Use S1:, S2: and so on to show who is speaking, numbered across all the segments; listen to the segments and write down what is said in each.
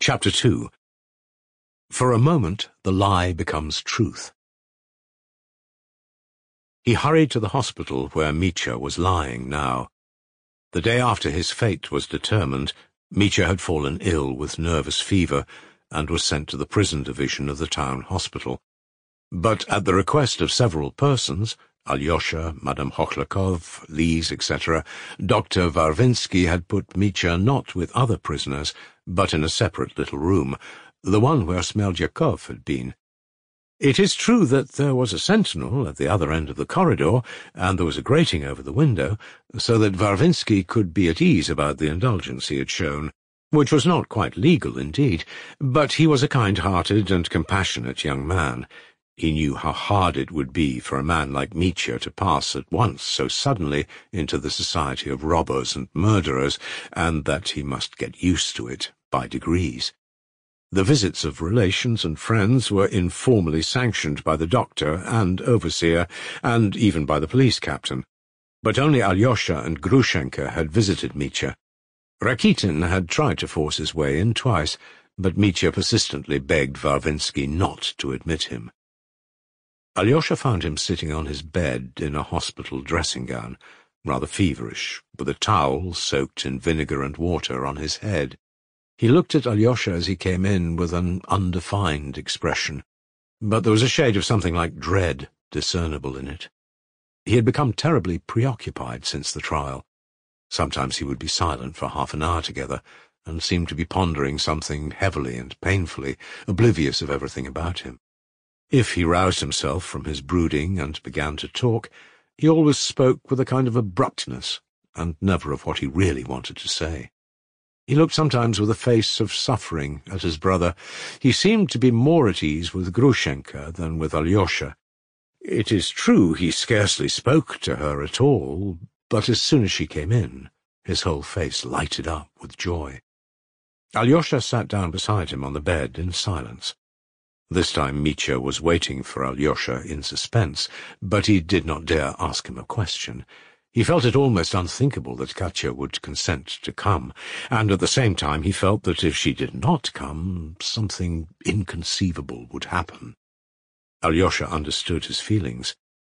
S1: Chapter 2. For a moment, the lie becomes truth. He hurried to the hospital where Mitya was lying now. The day after his fate was determined, Mitya had fallen ill with nervous fever and was sent to the prison division of the town hospital. But at the request of several persons, Alyosha, Madame Hochlakov, Lise, etc., Dr. Varvinsky had put Mitya not with other prisoners, but in a separate little room, the one where Smeldyakov had been. It is true that there was a sentinel at the other end of the corridor, and there was a grating over the window, so that Varvinsky could be at ease about the indulgence he had shown, which was not quite legal indeed, but he was a kind-hearted and compassionate young man. He knew how hard it would be for a man like Mitya to pass at once so suddenly into the society of robbers and murderers, and that he must get used to it by degrees. The visits of relations and friends were informally sanctioned by the doctor and overseer, and even by the police captain. But only Alyosha and Grushenka had visited Mitya. Rakitin had tried to force his way in twice, but Mitya persistently begged Varvinsky not to admit him. Alyosha found him sitting on his bed in a hospital dressing-gown, rather feverish, with a towel soaked in vinegar and water on his head. He looked at Alyosha as he came in with an undefined expression, but there was a shade of something like dread discernible in it. He had become terribly preoccupied since the trial. Sometimes he would be silent for half an hour together, and seemed to be pondering something heavily and painfully, oblivious of everything about him. If he roused himself from his brooding and began to talk, he always spoke with a kind of abruptness, and never of what he really wanted to say. He looked sometimes with a face of suffering at his brother. He seemed to be more at ease with Grushenka than with Alyosha. It is true he scarcely spoke to her at all, but as soon as she came in, his whole face lighted up with joy. Alyosha sat down beside him on the bed in silence. This time Mitya was waiting for Alyosha in suspense, but he did not dare ask him a question. He felt it almost unthinkable that Katya would consent to come, and at the same time he felt that if she did not come, something inconceivable would happen. Alyosha understood his feelings.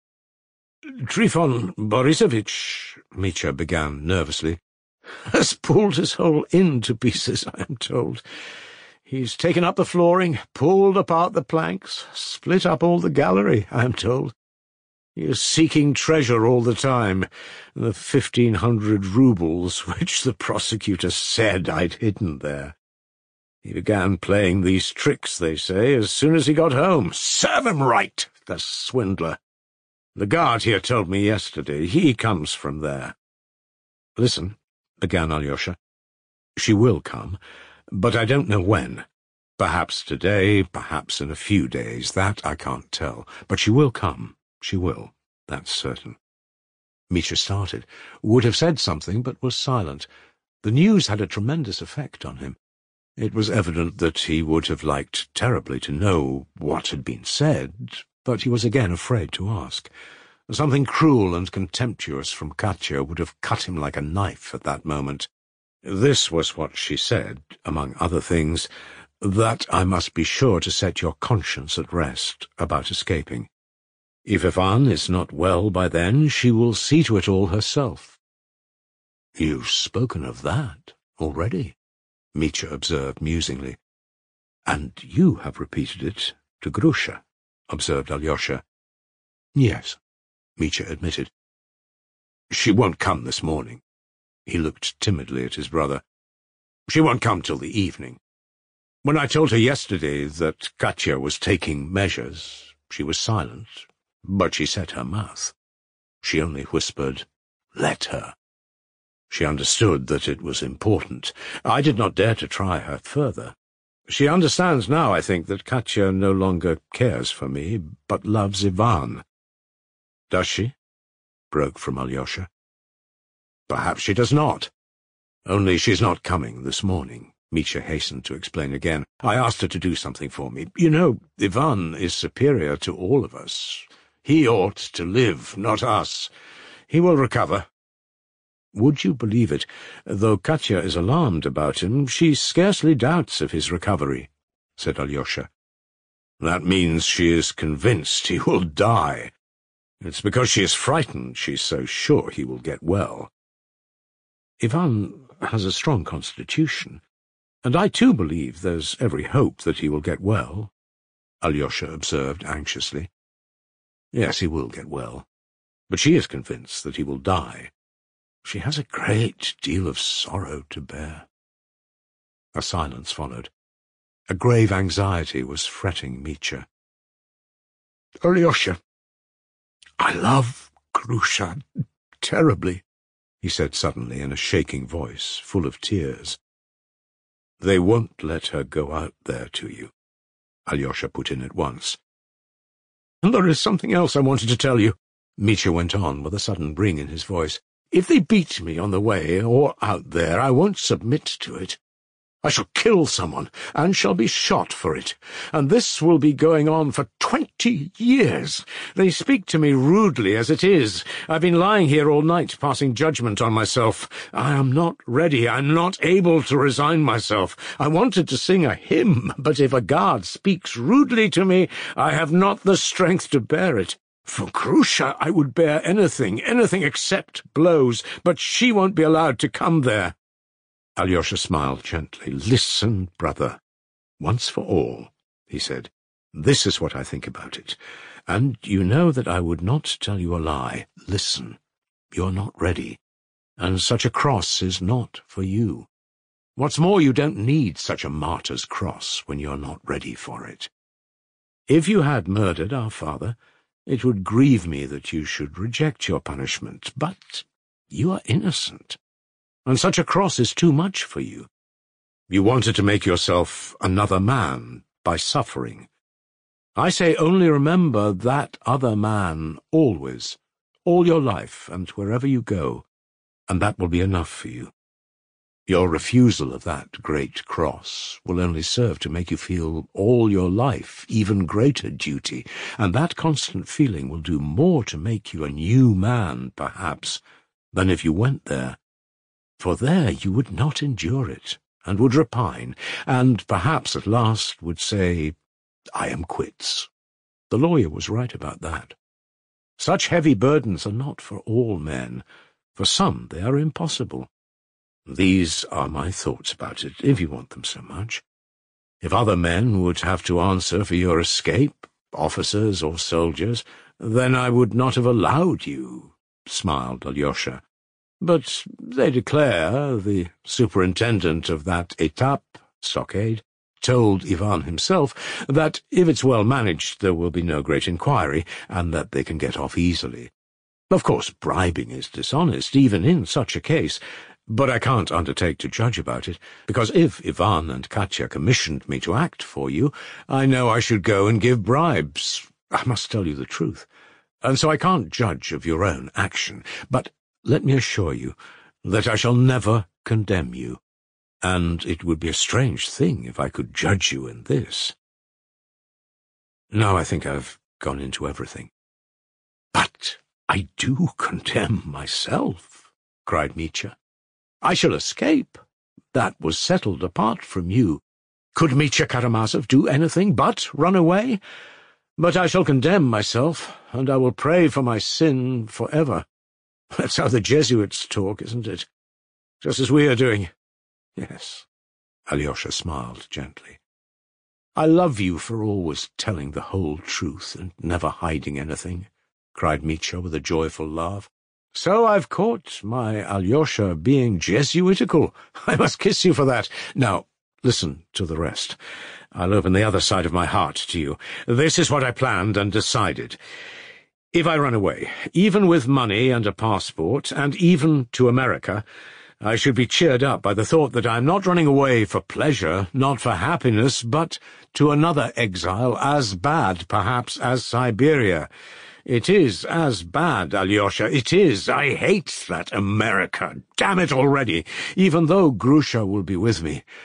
S1: "Trifon Borisovich," Mitya began nervously, "has pulled his whole inn to pieces, I am told. He's taken up the flooring, pulled apart the planks, split up all the gallery, I am told. He is seeking treasure all the time, the 1,500 roubles which the prosecutor said I'd hidden there. He began playing these tricks, they say, as soon as he got home. Serve him right, the swindler. The guard here told me yesterday. He comes from there." "Listen," began Alyosha. "She will come, but I don't know when. Perhaps today, perhaps in a few days. That I can't tell. But she will come. She will. That's certain." Mitya started, would have said something, but was silent. The news had a tremendous effect on him. It was evident that he would have liked terribly to know what had been said, but he was again afraid to ask. Something cruel and contemptuous from Katya would have cut him like a knife at that moment. This was what she said, among other things, that I must be sure to set your conscience at rest about escaping. If Ivan is not well by then, she will see to it all herself." "You've spoken of that already," Mitya observed musingly. "And you have repeated it to Grusha," observed Alyosha. "Yes," Mitya admitted. "She won't come this morning." He looked timidly at his brother. "She won't come till the evening. When I told her yesterday that Katya was taking measures, she was silent, but she set her mouth. She only whispered, 'Let her.' She understood that it was important. I did not dare to try her further. She understands now, I think, that Katya no longer cares for me, but loves Ivan." "Does she?" broke from Alyosha. "Perhaps she does not. Only she's not coming this morning," Mitya hastened to explain again. "I asked her to do something for me. You know, Ivan is superior to all of us. He ought to live, not us. He will recover." Would you believe it, though Katya is alarmed about him, she scarcely doubts of his recovery," said Alyosha. "That means she is convinced he will die. It's because she is frightened she's so sure he will get well." "Ivan has a strong constitution, and I too believe there's every hope that he will get well," Alyosha observed anxiously. "Yes, he will get well, but she is convinced that he will die. She has a great deal of sorrow to bear." A silence followed. A grave anxiety was fretting Mitya. "Alyosha, I love Grusha terribly," he said suddenly in a shaking voice, full of tears. "They won't let her go out there to you," Alyosha put in at once. "And there is something else I wanted to tell you," Mitya went on with a sudden ring in his voice. "If they beat me on the way or out there, I won't submit to it. I shall kill someone, and shall be shot for it. And this will be going on for 20 years. They speak to me rudely as it is. I've been lying here all night, passing judgment on myself. I am not ready. I'm not able to resign myself. I wanted to sing a hymn, but if a guard speaks rudely to me, I have not the strength to bear it. For Grusha I would bear anything except blows, but she won't be allowed to come there." Alyosha smiled gently. "Listen, brother, once for all," he said. "This is what I think about it, and you know that I would not tell you a lie. Listen, you're not ready, and such a cross is not for you. What's more, you don't need such a martyr's cross when you're not ready for it. If you had murdered our father, it would grieve me that you should reject your punishment, but you are innocent, and such a cross is too much for you. You wanted to make yourself another man by suffering. I say only remember that other man always, all your life and wherever you go, and that will be enough for you. Your refusal of that great cross will only serve to make you feel all your life even greater duty, and that constant feeling will do more to make you a new man, perhaps, than if you went there. For there you would not endure it, and would repine, and perhaps at last would say, 'I am quits.' The lawyer was right about that. Such heavy burdens are not for all men. For some they are impossible. These are my thoughts about it, if you want them so much. If other men would have to answer for your escape, officers or soldiers, then I would not have allowed you," smiled Alyosha. "But they declare, the superintendent of that étape, stockade, told Ivan himself that if it's well managed there will be no great inquiry, and that they can get off easily. Of course, bribing is dishonest, even in such a case, but I can't undertake to judge about it, because if Ivan and Katya commissioned me to act for you, I know I should go and give bribes. I must tell you the truth, and so I can't judge of your own action, but let me assure you that I shall never condemn you, and it would be a strange thing if I could judge you in this. Now I think I've gone into everything." "But I do condemn myself," cried Mitya. "I shall escape. That was settled apart from you. Could Mitya Karamazov do anything but run away? But I shall condemn myself, and I will pray for my sin forever. That's how the Jesuits talk, isn't it? Just as we are doing." "Yes," Alyosha smiled gently. "I love you for always telling the whole truth and never hiding anything," cried Mitya with a joyful laugh. "So I've caught my Alyosha being Jesuitical. I must kiss you for that. Now, listen to the rest. I'll open the other side of my heart to you. This is what I planned and decided. If I run away, even with money and a passport, and even to America, I should be cheered up by the thought that I'm not running away for pleasure, not for happiness, but to another exile as bad, perhaps, as Siberia. It is as bad, Alyosha, it is. I hate that America. Damn it already, even though Grusha will be with me.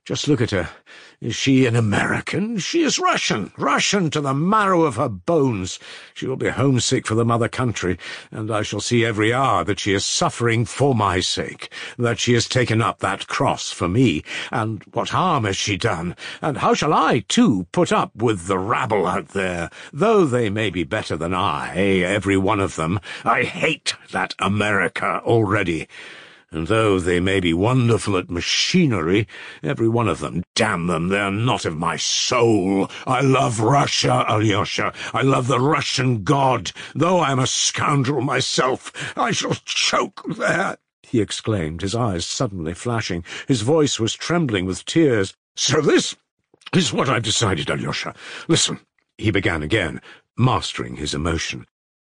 S1: Just look at her. Is she an American? She is Russian, Russian to the marrow of her bones. She will be homesick for the mother country, and I shall see every hour that she is suffering for my sake, that she has taken up that cross for me. And what harm has she done? And how shall I, too, put up with the rabble out there, though they may be better than I, every one of them? I hate that America already. And though they may be wonderful at machinery, every one of them, damn them, they're not of my soul. I love Russia, Alyosha. I love the Russian God. Though I am a scoundrel myself, I shall choke there, he exclaimed, his eyes suddenly flashing. His voice was trembling with tears. So this is what I've decided, Alyosha. Listen, he began again, mastering his emotion.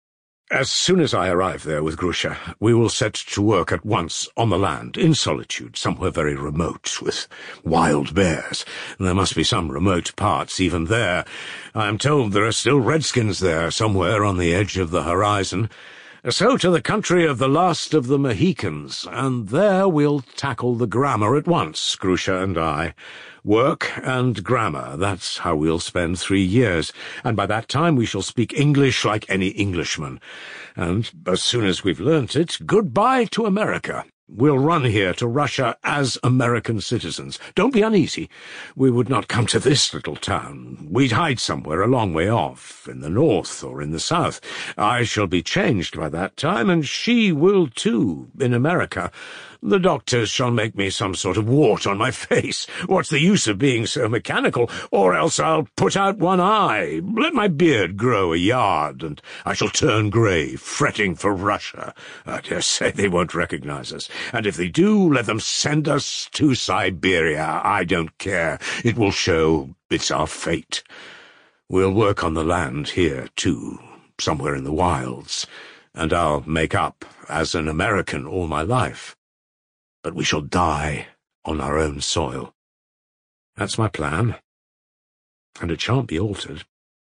S1: As soon as I arrive there with Grusha, we will set to work at once on the land, in solitude, somewhere very remote, with wild bears. There must be some remote parts even there. I am told there are still redskins there, somewhere on the edge of the horizon. So to the country of the last of the Mohicans, and there we'll tackle the grammar at once, Grusha and I. Work and grammar, that's how we'll spend 3 years, and by that time we shall speak English like any Englishman. And as soon as we've learnt it, goodbye to America. We'll run here to Russia as American citizens. Don't be uneasy. We would not come to this little town. We'd hide somewhere a long way off, in the north or in the south. I shall be changed by that time, and she will too, in America. The doctors shall make me some sort of wart on my face. What's the use of being so mechanical? Or else I'll put out one eye. Let my beard grow a yard, and I shall turn grey, fretting for Russia. I dare say they won't recognize us. And if they do, let them send us to Siberia. I don't care. It will show it's our fate. We'll work on the land here, too, somewhere in the wilds, and I'll make up as an American all my life. But we shall die on our own soil. That's my plan, and it shan't be altered.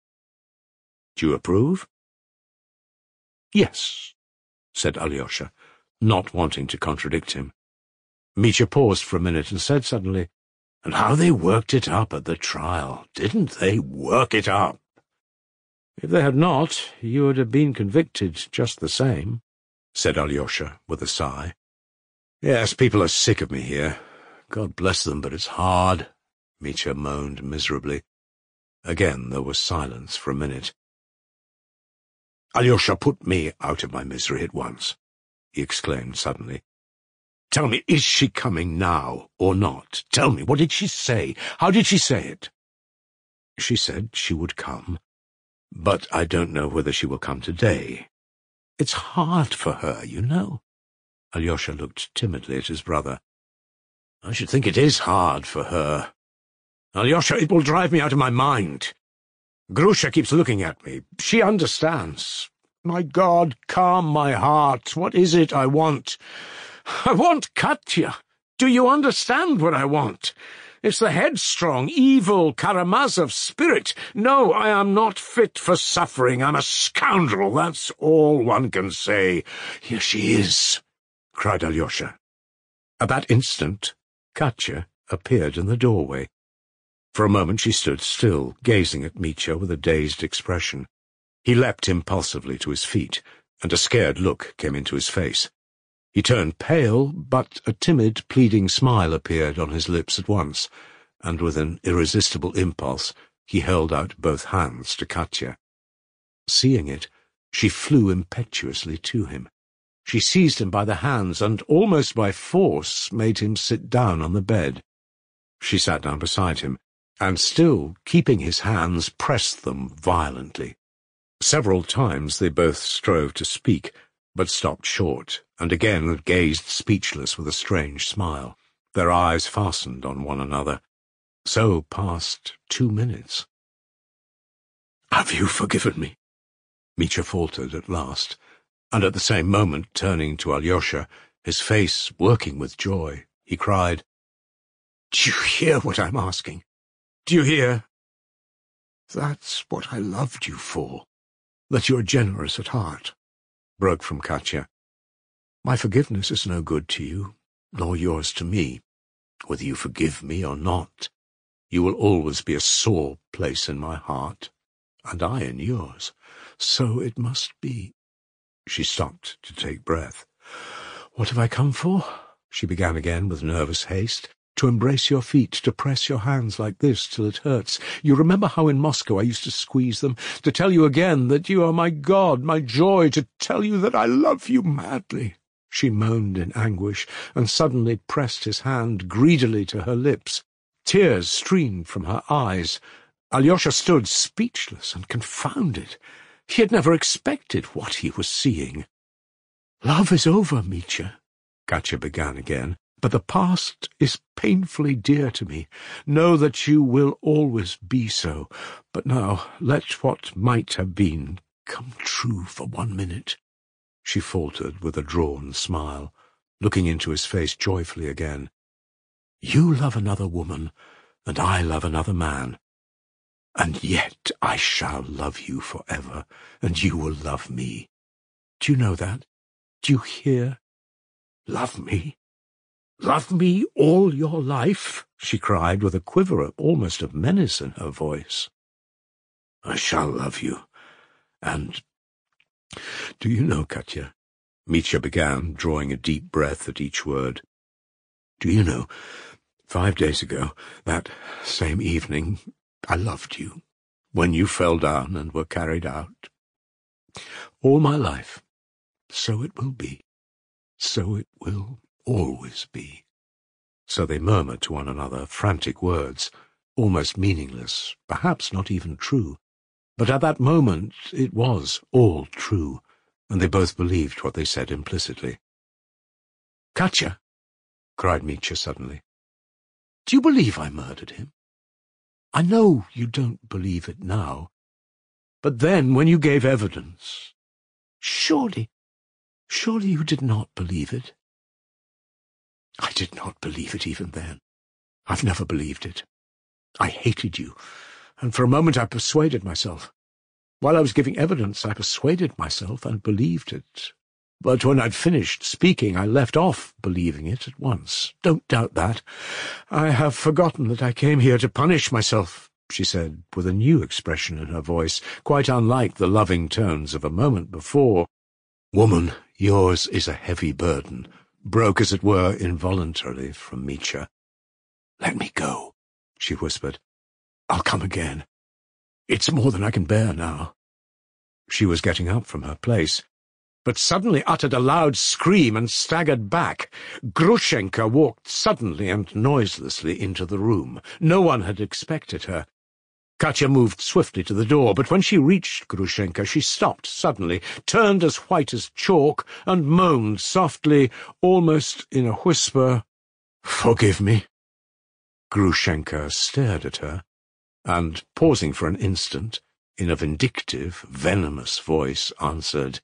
S1: Do you approve? Yes, said Alyosha, not wanting to contradict him. Mitya paused for a minute and said suddenly, "And how they worked it up at the trial. Didn't they work it up?" "If they had not, you would have been convicted just the same," said Alyosha with a sigh. "Yes, people are sick of me here. God bless them, but it's hard," Mitya moaned miserably. Again there was silence for a minute. "Alyosha, put me out of my misery at once," he exclaimed suddenly. "Tell me, is she coming now or not? Tell me, what did she say? How did she say it?" "She said she would come, but I don't know whether she will come today. It's hard for her, you know." Alyosha looked timidly at his brother. "I should think it is hard for her. Alyosha, it will drive me out of my mind. Grusha keeps looking at me. She understands. My God, calm my heart. What is it I want? I want Katya. Do you understand what I want? It's the headstrong, evil Karamazov spirit. No, I am not fit for suffering. I'm a scoundrel. That's all one can say. Here she is," cried Alyosha. At that instant, Katya appeared in the doorway. For a moment she stood still, gazing at Mitya with a dazed expression. He leapt impulsively to his feet, and a scared look came into his face. He turned pale, but a timid, pleading smile appeared on his lips at once, and with an irresistible impulse he held out both hands to Katya. Seeing it, she flew impetuously to him. She seized him by the hands and, almost by force, made him sit down on the bed. She sat down beside him, and still keeping his hands, pressed them violently. Several times they both strove to speak, but stopped short, and again gazed speechless with a strange smile, their eyes fastened on one another. So passed 2 minutes. "Have you forgiven me?" Mitya faltered at last, and at the same moment, turning to Alyosha, his face working with joy, he cried, "Do you hear what I'm asking? Do you hear? That's what I loved you for, that you're generous at heart," broke from Katya. "My forgiveness is no good to you, nor yours to me. Whether you forgive me or not, you will always be a sore place in my heart, and I in yours. So it must be." She stopped to take breath. "What have I come for?" she began again with nervous haste. "To embrace your feet, to press your hands like this till it hurts. You remember how in Moscow I used to squeeze them, to tell you again that you are my God, my joy, to tell you that I love you madly." She moaned in anguish, and suddenly pressed his hand greedily to her lips. Tears streamed from her eyes. Alyosha stood speechless and confounded. He had never expected what he was seeing. "Love is over, Mitya," Katya began again, "but the past is painfully dear to me. Know that you will always be so. But now let what might have been come true for 1 minute." She faltered with a drawn smile, looking into his face joyfully again. "You love another woman, and I love another man. And yet I shall love you forever, and you will love me. Do you know that? Do you hear? Love me? Love me all your life?" she cried, with a quiver almost of menace in her voice. "I shall love you, and— Do you know, Katya," Mitya began, drawing a deep breath at each word, "do you know, 5 days ago, that same evening, I loved you, when you fell down and were carried out. All my life, so it will be, so it will always be." So they murmured to one another frantic words, almost meaningless, perhaps not even true. But at that moment it was all true, and they both believed what they said implicitly. "Katya," cried Mitya suddenly, "do you believe I murdered him? I know you don't believe it now, but then when you gave evidence, surely you did not believe it." "I did not believe it even then. I've never believed it. I hated you, and for a moment I persuaded myself. While I was giving evidence, I persuaded myself and believed it. But when I'd finished speaking, I left off believing it at once. Don't doubt that. I have forgotten that I came here to punish myself," she said, with a new expression in her voice, quite unlike the loving tones of a moment before. "Woman, yours is a heavy burden," broke, as it were, involuntarily from Mitya. "Let me go," she whispered. "I'll come again. It's more than I can bear now." She was getting up from her place, but suddenly uttered a loud scream and staggered back. Grushenka walked suddenly and noiselessly into the room. No one had expected her. Katya moved swiftly to the door, but when she reached Grushenka, she stopped suddenly, turned as white as chalk, and moaned softly, almost in a whisper, "Forgive me." Grushenka stared at her, and, pausing for an instant, in a vindictive, venomous voice, answered,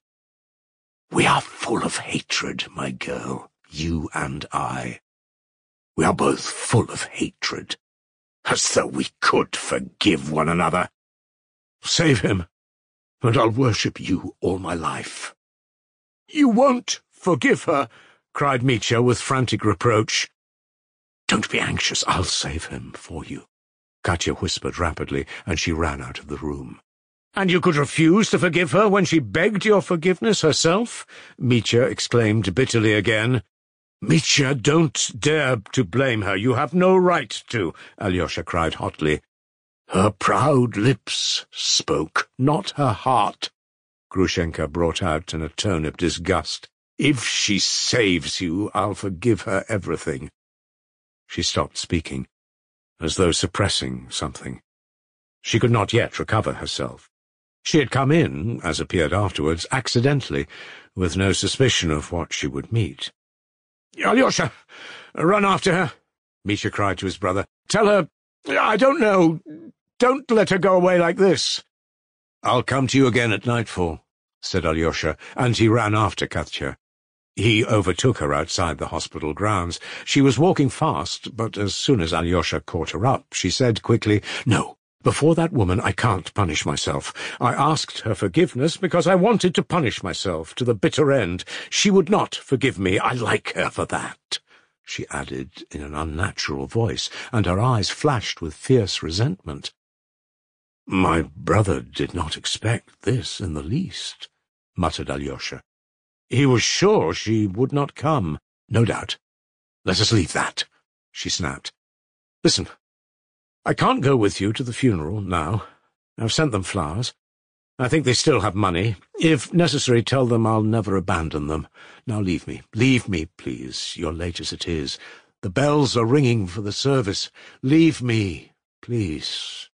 S1: "We are full of hatred, my girl, you and I. We are both full of hatred, as though we could forgive one another. Save him, and I'll worship you all my life." "You won't forgive her," cried Mitya with frantic reproach. "Don't be anxious, I'll save him for you," Katya whispered rapidly, and she ran out of the room. "And you could refuse to forgive her when she begged your forgiveness herself?" Mitya exclaimed bitterly again. "Mitya, don't dare to blame her. You have no right to," Alyosha cried hotly. "Her proud lips spoke, not her heart," Grushenka brought out in a tone of disgust. "If she saves you, I'll forgive her everything." She stopped speaking, as though suppressing something. She could not yet recover herself. She had come in, as appeared afterwards, accidentally, with no suspicion of what she would meet. "Alyosha, run after her," Mitya cried to his brother. "Tell her, I don't know, don't let her go away like this." "I'll come to you again at nightfall," said Alyosha, and he ran after Katya. He overtook her outside the hospital grounds. She was walking fast, but as soon as Alyosha caught her up, she said quickly, "No, before that woman I can't punish myself. I asked her forgiveness because I wanted to punish myself to the bitter end. She would not forgive me. I like her for that." she added in an unnatural voice, and her eyes flashed with fierce resentment. "My brother did not expect this in the least," muttered Alyosha. "He was sure she would not come, no doubt. Let us leave that," she snapped. "Listen, I can't go with you to the funeral now. I've sent them flowers. I think they still have money. If necessary, tell them I'll never abandon them. Now leave me. Leave me, please. You're late as it is. The bells are ringing for the service. Leave me, please."